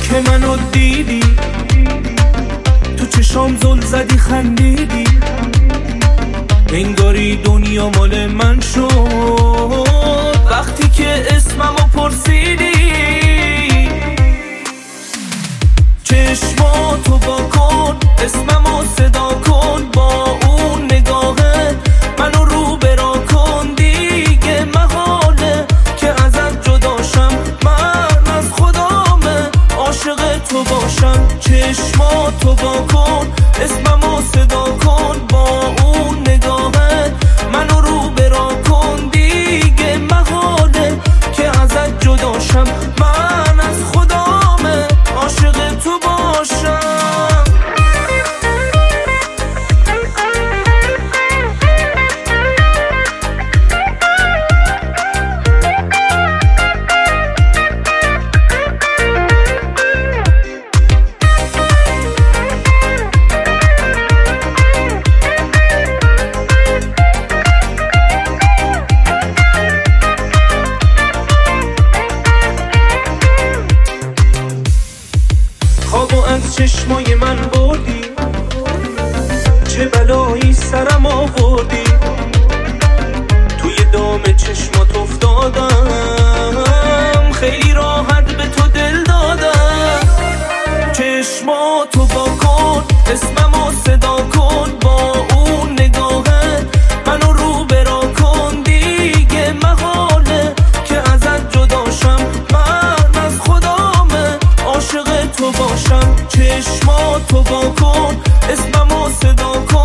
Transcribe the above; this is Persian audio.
که منو دیدی، تو چشام زل زدی خندیدی، انگاری دنیا مال من شد وقتی که اسممو پرسیدی. چشماتو با کن، اسممو صدا کن، با اون نگاهه منو رو برا کن. دیگه محاله که ازت جداشم، من از خدامه عاشق تو باشم. چشماتو با کن، اسممو صدا کن، با اون نگاهه منو رو برا کن. دیگه محاله که ازت جداشم، من از خدامه عاشق تو باشم. خوابو از چشمای من بردی، چه بلایی سرم آوردی. توی دام چشمات افتادم، خیلی راحت به تو دل دادم. چشماتو با کن، اسممو صدا کن، با اون نگاهه منو رو برا کن. دیگه محاله که ازت جداشم، من از خدامه عاشق تو باشم. چشماتو با کن، اسممو صدا کن،